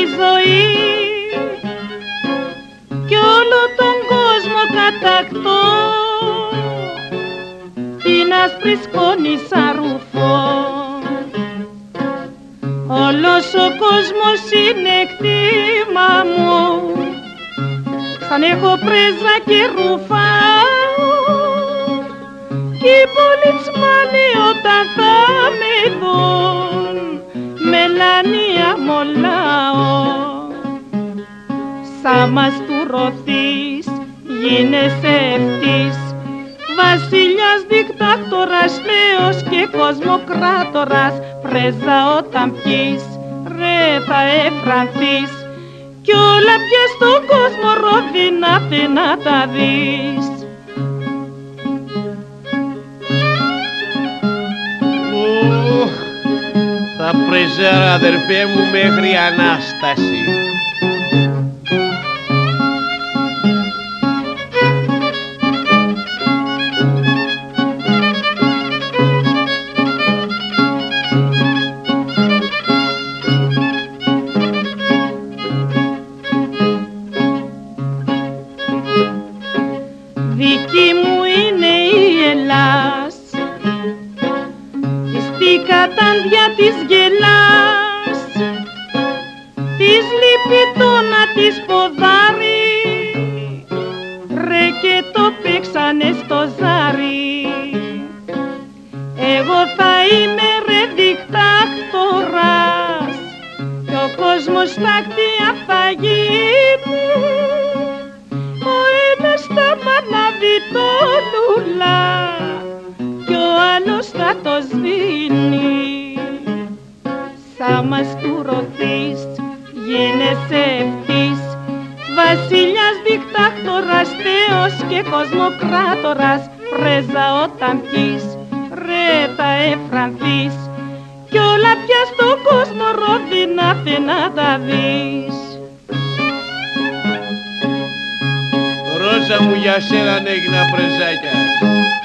ζωή κι όλο τον κόσμο κατακτώ, την άσπρη σκόνη σαν ρουφό. Όλος ο κόσμος είναι κτήμα μου, σαν έχω πρέζα και ρουφάω, κι οι πολιτσμάνοι όταν θα με δουν μελανία μολάω. Σαν μαστουρωθείς γίνεσαι ευτής, βασιλιάς, δικτάκτορας, θεός και κοσμοκράτορας. Πρέζα όταν πιείς ρε θα εφρανθείς, κι όλα πια στον κόσμο ρόδινα να τα δεις. Θα πρεζάρω αδερφέ μου μέχρι Ανάσταση. Δική μου είναι η Ελλάς, στη κατάντια της γελάς, της λείπει το να της ποδάρει, ρε και το παίξανε στο ζάρι. Εγώ θα είμαι ρε δικτάκτορας, κι ο κόσμος τάκτια θα γίνει, ο ένας θα μανάβει το λουλά κι ο άλλος θα το σβήνει. Σαν μαστουρωθείς γίνεσαι ευτής, βασιλιάς, δικτάκτορας, θεός και κοσμοκράτορας. Πρέζα όταν πιείς ρε θα εφρανθείς, κι όλα πια στον κόσμο ρόδινα να τα δεις. Ρόζα μου, για σένα έγινα πρεζάκια.